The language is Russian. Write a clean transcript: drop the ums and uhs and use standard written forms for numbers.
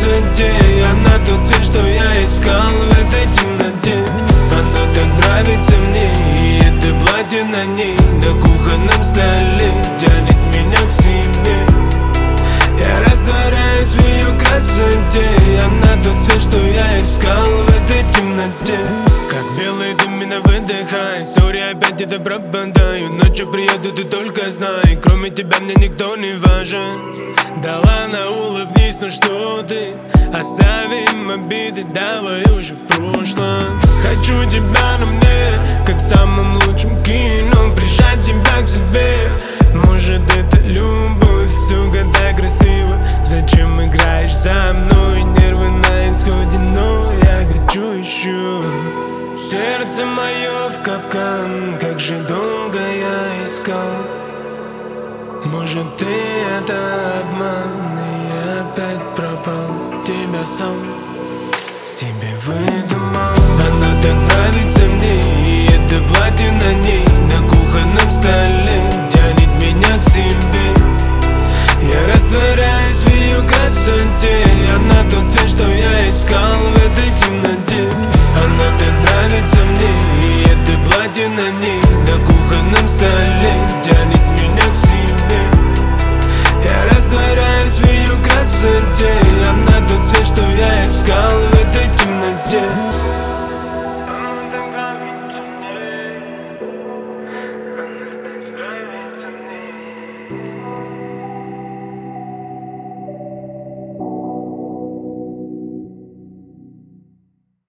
красоте. Она тот цвет, что я искал в этой темноте. Она так нравится мне, и это платье на ней на кухонном столе тянет меня к себе. Я растворяюсь в ее красоте. Она тот цвет, что я искал в этой темноте. Как белый дым меня выдыхай. Сори, опять где-то пропадаю. Ночью приеду, ты только знай. Кроме тебя мне никто не важен. Да ладно, улыбнись, ну что ты. Оставим обиды, давай уже в прошлом. Хочу тебя на мне, как в самом лучшем кино. Прижать тебя к себе. Может это любовь, сука, так красиво. Зачем играешь за мной? Нервы на исходе, но я хочу еще. Сердце мое в капкан, как же долго я искал. Может ты это обман, и я опять пропал. Тебя сам себе выдумал. Она так нравится мне, и это платье на ней на кухонном столе тянет меня к себе. Я растворяюсь в ее красоте. Она тот цвет,